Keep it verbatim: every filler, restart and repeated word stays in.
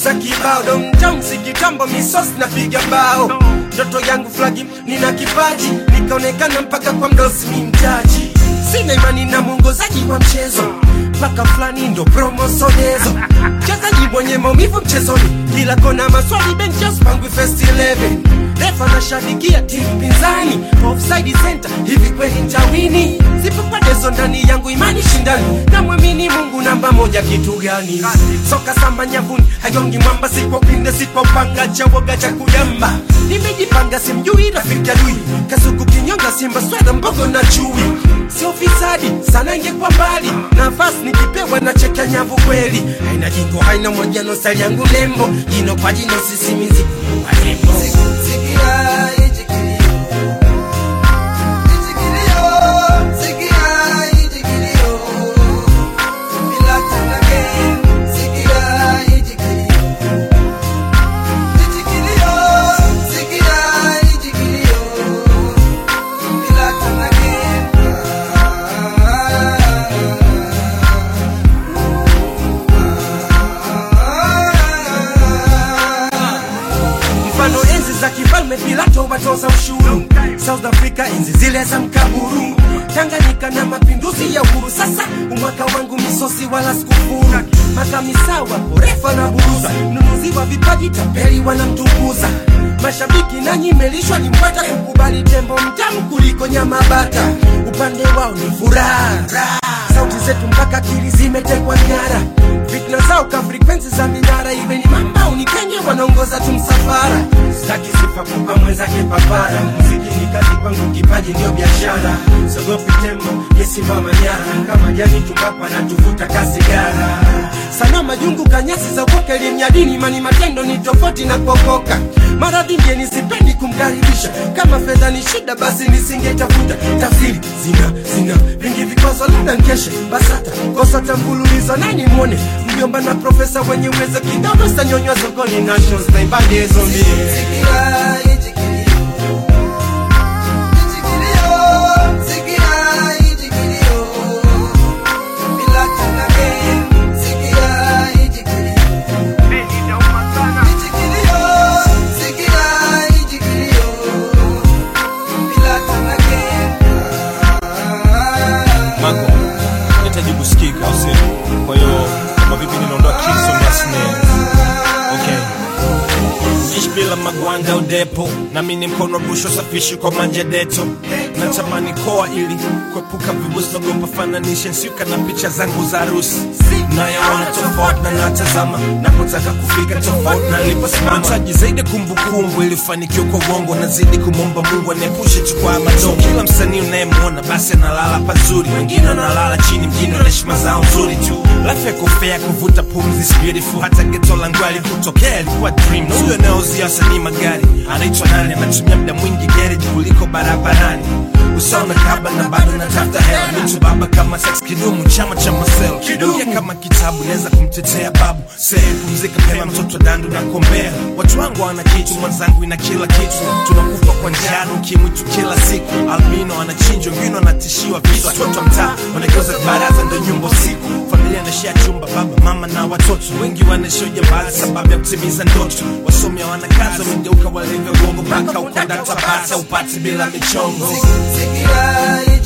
pesa kibao, Don Jones kitambo misosi na piga bao. Ndoto yangu flagi nina kipaji, nikaonekana mpaka kwa mdosi mtaji. Sina imani na mwongozaji wa mchezo, paka flani ndo promosonezo. Mchezaji mwenye maumivu mchezoni, kila kona maswali benches pangu first eleven. Refa na shabikia timu pinzani, offside center, hivi kweli nitawini? Sipo padezo ndani yangu imani shindani, na mwamini Mungu namba moja kitu gani? Soka samba nyavuni, hagongi mwamba, sipo pinde, sipo panga, chawoga cha kuyamba. Nimejipanga simjui rafiki adui, kasuku kinyonga simba swada mbogo na chui. Sio fisadi, sana ingekuwa mbali, nafasi nikipewa na cheka nyavu kweli. Haina jingo, haina mwajano, sali yangu lembo, jino kwa jino sisimizi kwa lembo. Sikia ijikilio, ijikilio, sikia ijikilio, bila tanake. Sikia ijikilio, ijikilio, sikia ijikilio, bila tanake. Mfano enzi za kifalme Pilato watoza ushuru, South Africa enzi zile za mkaburu, Tanganyika na mapinduzi ya uhuru. Sasa umwaka wangu misosi wala sikufuru, makamisawa porefa na buruza, nunuzi wa vipaji tapeli wanamtukuza. Mashabiki na nyimelishwa limpata, kukubali tembo mtamu kuliko nyama bata. Upande wao ni furaha, sauti zetu mpaka akili zimetekwa nyara. Fitna zao ka frequency za minara, iwe ni mamba ni Kenya wanaongoza tu msafara. Sitaki sifa kupa mwenzake papara, muziki ni kazi kwangu, kipaji ndio biashara. Sogopi tembo, yesi mama nyara, kama jani tumbapa na tuvuta kasigara. Sana majungu kanyasi za ukoke limnyadini, mani matendo ni tofauti na kuokoka. Maradhi ndiye nisipendi kumkaribisha, kama fedha ni shida basi nisingetafuta. Tafsiri zina, zina, vingi vikwazo labda nkeshe. Basata, kosa tambululizo nani mwone, mjomba na profesa wenye uwezo kidogo sanyonywa sokoni. National style bandi ezo mie. Sikia ijikilio, ijikilio, sikia ijikilio, bila tanake. Sikia ijikilio, ijikilio, sikia ijikilio, bila tanake. Mako, nitaji kusikika au sio? Kwa hiyo kama vipi ninaondoa kiso na snare. Okay. Ishi bila magwanda udepo, na mini mkono wa busho safishi kwa manja deto. Natamani koa ili kuepuka vibusi, nagopa fananisha nsiuka na picha zangu za harusi. Nayaona tofauti na natazama, napotaka kufika tofauti na niliposimama. Nahitaji zaidi kumbukumbu ili fanikiwe kwa uongo, nazidi kumomba Mungu aniepushe tu kwa madongo. Kila msanii unayemuona basi analala pazuri, wengine wanalala chini mjini na heshima zao nzuri tu. Life yako fair, kuvuta pumzi is beautiful, hata ghetto langu alikutokea ilikuwa dream. Na huyo anayeuzia wasanii magari anaitwa nani, anatumia muda mwingi garage kuliko barabarani. Usauna kaba na bado natafuta hela, mtu baba kama sex kidumu, chama cha Marcel kidumu kama kitabu, naweza kumtetea babu. Sasa pumzika pema mtoto dandu na kombea. Watu wangu wana kitu, mwanzangu ina kila kitu. Tunakufa kwa njaa ukimwi tu kila siku. Albino anachinjwa, wengine wanatishiwa visa. Watoto mtaa wanageuza baraza ndo nyumba usiku. Familia inashare chumba, baba mama na watoto. Wengi wanashoja mbali sababu ya kutimiza ndoto. Wasomi wana kazi, wamegeuka walevi wa bongo, mpaka ukonda tabasa upati bila michongo. Sikia